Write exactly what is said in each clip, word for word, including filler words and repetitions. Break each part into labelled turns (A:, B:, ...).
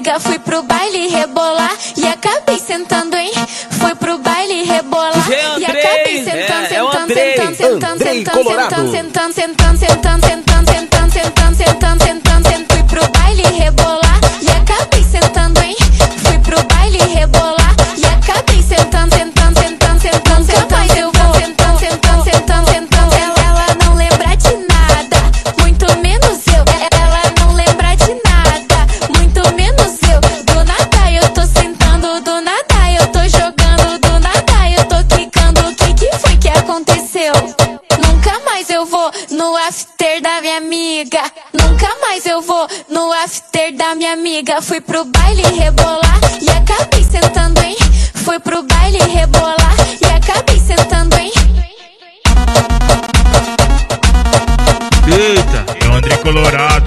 A: amiga, fui pro baile rebolar e acabei sentando, hein? Fui pro baile rebolar e acabei sentando, sentando, sentando, sentando, sentando, sentando, sentando, sentando, sentando, sentando, sentando, sentando, sentando, sentando. Fui pro baile rebolar e acabei sentando, hein? Fui pro baile rebolar e acabei sentando, sentando, sentando, sentando, sentando. Eu vou sentando, sentando, sentando, sentando. Ela não lembra de nada, muito menos eu. Ela não lembra de nada, muito menos eu. Do nada eu tô sentando, do nada eu tô jogando, do nada eu tô quicando. O que que foi que aconteceu? Nunca mais eu vou no after da minha amiga. Nunca mais eu vou no after da minha amiga. Fui pro baile rebolar e acabei sentando, hein? Fui pro baile rebolar e acabei sentando, hein?
B: Eita, é o Andrei Colorado.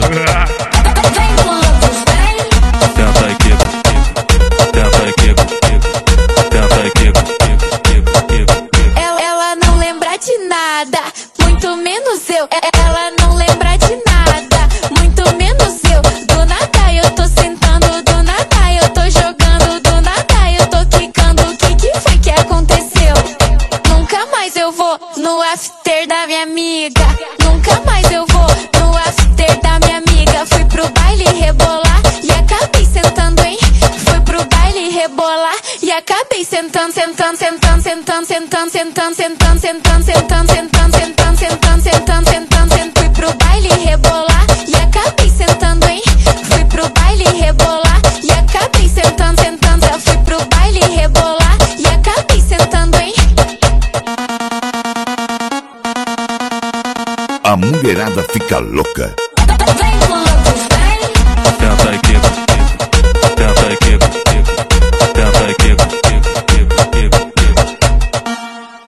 C: Tenta aqui, tenta aqui, tenta aqui.
A: Ela, ela não lembra de nada, muito menos eu. Ela não lembra de nada, muito menos eu. Do nada eu tô sentando, do nada eu tô jogando, do nada eu tô quicando. O que que foi que aconteceu? Nunca mais eu vou no after da minha amiga. Nunca mais eu vou no after da minha amiga. Fui pro baile rebolar e acabei sentando, hein? Fui pro baile rebolar e acabei sentando, sentando, sentando, sentando, sentando, sentando, sentando, sentando, sentando, sentando, sentando, sentando, sentando, sentando, sentando. Fui pro baile rebolar e acabei sentando, hein? Fui pro baile rebolar e acabei sentando, sentando. Eu fui pro baile rebolar e acabei sentando, hein?
D: A mulherada fica louca.
A: Vem,